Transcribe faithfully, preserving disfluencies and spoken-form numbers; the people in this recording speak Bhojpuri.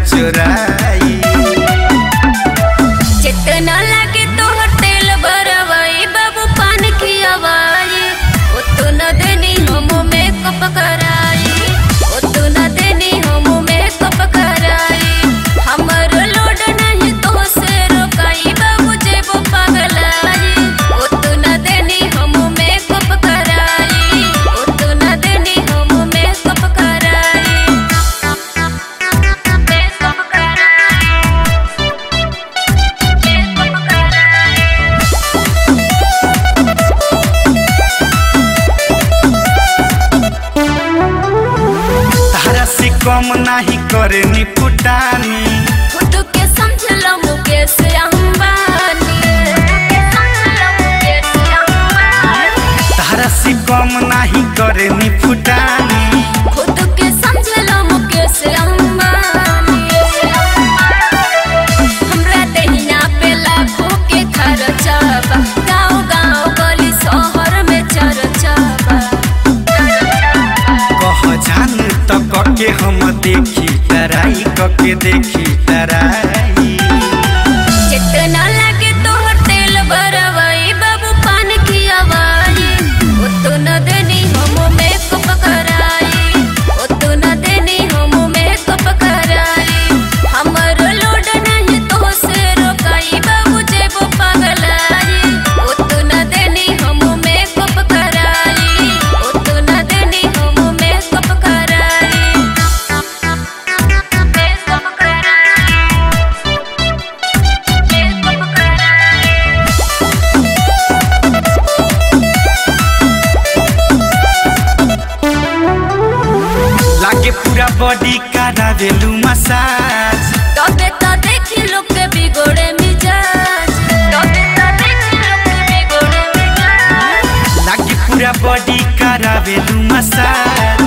चोराई। जितना लगे तोहर तेल बरवाई बाबू पान की आवाई उतना देनी हम मेकअप कराई उतना देनी हम मेकअप कराई हमर लोड नहीं तो से रोकाई बाबू जेबो पगलाई उतना देनी हम मेकअप कराई उतना देनी हम मेकअप कराई मेकअप कराई तारा से कम नहीं करे नी फुटानी खुद के समझ लो मुकेश अंबानी तारा से कम नहीं करे नी फुटानी खुद के समझ लो मुकेश अंबानी हमरा दहिना पे लाखों के खर्चा बा गाँव गाँव गली शहर में चर्चा बा कह जान तो कके हम देखी तराई कके देखी तराई। जितना लगे तोहर तेल बरवाई बाबू पान की आवाई उतना देनी हम मेकअप कराई उतना देनी हम मेकअप कराई हमर लोड नहीं तो से रोकाई बाबू जेबो पगलाई उतना देनी हम मेकअप कराई उतना देनी हम मेकअप कराई मेकअप कराई मेकअप कराई लागे पूरा बॉडी करावेलू मसाज तबे तो देखी लोग के बिगड़े मिजाज तबे तो देखी लोग के बिगड़े मिजाज लागे पूरा बॉडी करावेलू मसाज